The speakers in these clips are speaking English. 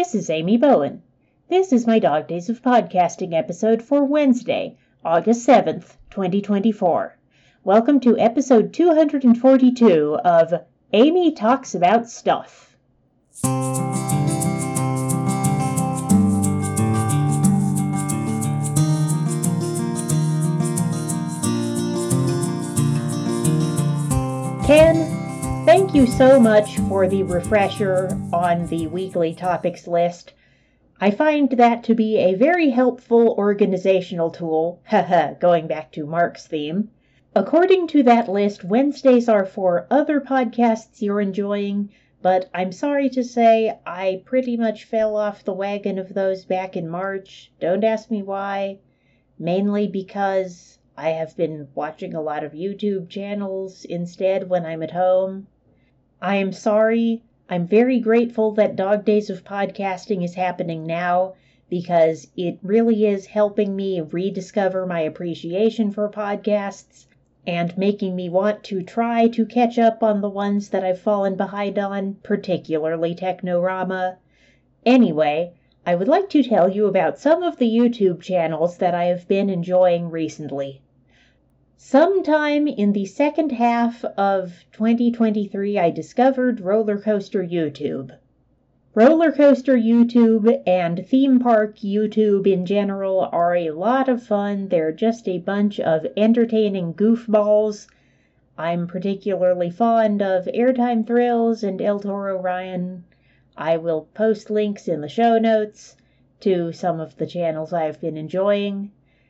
This is Amy Bowen. This is my Dog Days of Podcasting episode for Wednesday, August 7th, 2024. Welcome to episode 242 of Amy Talks About Stuff. Ken, thank you so much for the refresher on the weekly topics list. I find that to be a very helpful organizational tool, going back to Mark's theme. According to that list, Wednesdays are for other podcasts you're enjoying, but I'm sorry to say I pretty much fell off the wagon of those back in March. Don't ask me why. Mainly because I have been watching a lot of YouTube channels instead when I'm at home. I am sorry. I'm very grateful that Dog Days of Podcasting is happening now because it really is helping me rediscover my appreciation for podcasts and making me want to try to catch up on the ones that I've fallen behind on, particularly Technorama. Anyway, I would like to tell you about some of the YouTube channels that I have been enjoying recently. Sometime in the second half of 2023, I discovered Roller Coaster YouTube. Roller Coaster YouTube and theme park YouTube in general are a lot of fun. They're just a bunch of entertaining goofballs. I'm particularly fond of Airtime Thrills and El Toro Ryan. I will post links in the show notes to some of the channels I've been enjoying.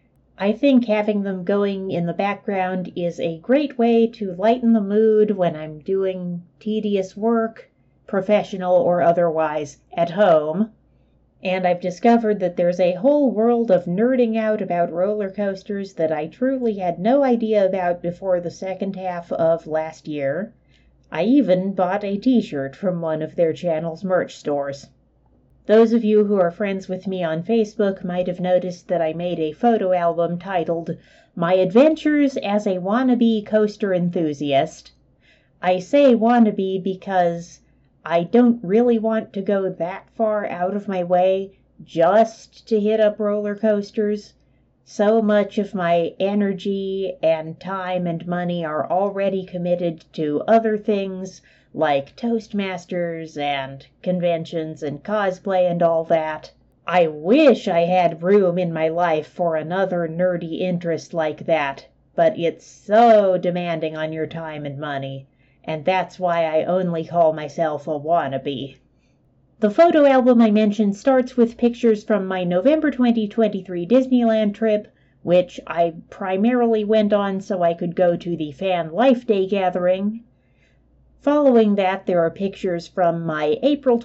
I think having them going in the background is a great way to lighten the mood when I'm doing tedious work, professional or otherwise, at home. And I've discovered that there's a whole world of nerding out about roller coasters that I truly had no idea about before the second half of last year. I even bought a t-shirt from one of their channel's merch stores. Those of you who are friends with me on Facebook might have noticed that I made a photo album titled My Adventures as a Wannabe Coaster Enthusiast. I say wannabe because I don't really want to go that far out of my way just to hit up roller coasters. So much of my energy and time and money are already committed to other things like Toastmasters and conventions and cosplay and all that. I wish I had room in my life for another nerdy interest like that, but it's so demanding on your time and money, and that's why I only call myself a wannabe. The photo album I mentioned starts with pictures from my November 2023 Disneyland trip, which I primarily went on so I could go to the Fan Life Day gathering. Following that, there are pictures from my April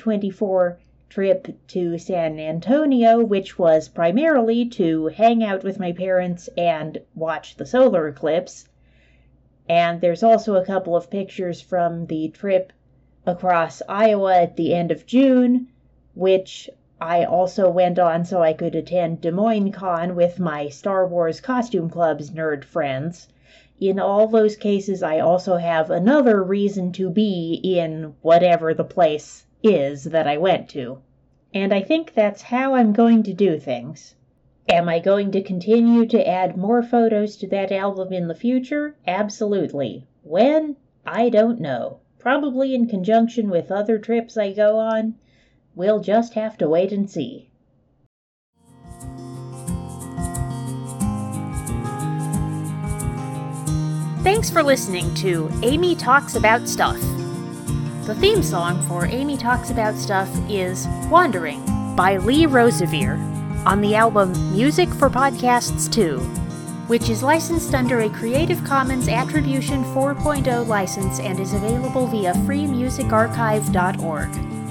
2024 trip to San Antonio, which was primarily to hang out with my parents and watch the solar eclipse. And there's also a couple of pictures from the trip across Iowa at the end of June, which I also went on so I could attend Des Moines Con with my Star Wars Costume Club's nerd friends. In all those cases, I also have another reason to be in whatever the place is that I went to. And I think that's how I'm going to do things. Am I going to continue to add more photos to that album in the future? Absolutely. When? I don't know. Probably in conjunction with other trips I go on. We'll just have to wait and see. Thanks for listening to Amy Talks About Stuff. The theme song for Amy Talks About Stuff is Wandering by Lee Rosevere on the album Music for Podcasts 2, which is licensed under a Creative Commons Attribution 4.0 license and is available via freemusicarchive.org.